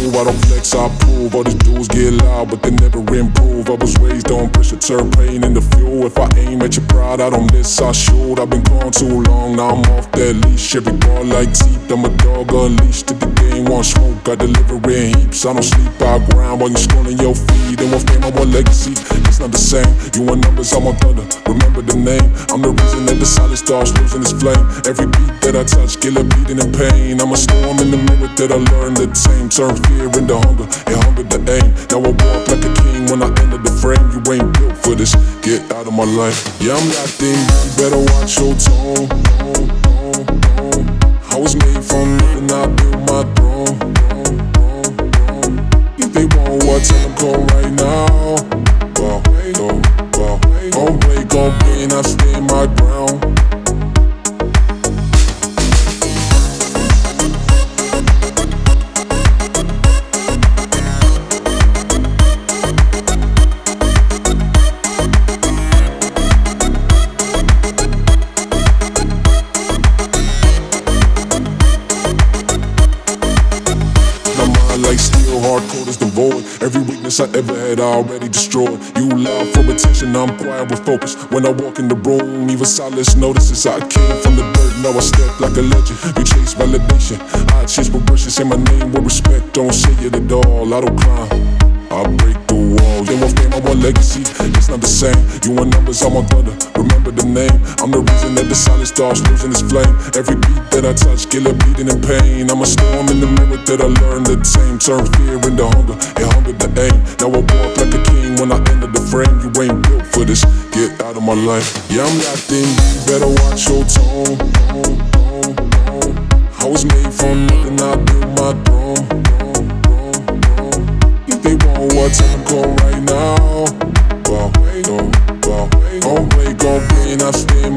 move, I don't flex, I prove. All these dudes get loud, but they never improve. I was raised on pressure, turn pain into fuel. If I aim at your pride, I don't miss, I shoot. I've been gone too long, now I'm off that leash. Every ball like teeth, I'm a dog unleashed. To the game, want smoke, I deliver in heaps. I don't sleep, I grind while you scrolling your feed. And one fame, I want legacy, it's not the same. You want numbers, I want thunder, remember the name. I'm the reason that the silence starts losing its flame. Every beat that I touch, kill a beating in pain. I'm a storm in the mirror that I learned to tame. Turn fear into hunger, and hunger to aim. Now I walk like a king when I enter the frame. You ain't built for this, get out of my life. Yeah, I'm locked in, you better watch your tone. I was made from nothing, I built my throne. If they want what, tell them come right now. Gon' break, gon' bend, I stand my ground. Like steel, hardcore is devoid. Every weakness I ever had, I already destroyed. You loud for attention, I'm quiet with focus. When I walk in the room, even silence notices. I came from the dirt, now I step like a legend. You chase validation, I chase progression. Say my name with respect, don't say it at all. I don't climb, I break the wall. You want fame, I want legacy, it's not the same. You want numbers, I want thunder, remember the name. I'm the reason that the silence starts losing its flame. Every beat that I touch, kill a beating in pain. I'm a storm in the mirror that I learned to tame. Turn fear into hunger, and hunger to aim. Now I walk like a king when I enter the frame. You ain't built for this, get out of my life. Yeah, I'm locked in, you better watch your tone. I was made from nothing, I built my throne. If they want what, tell them come right now. Gon' break, gon' bend, I stand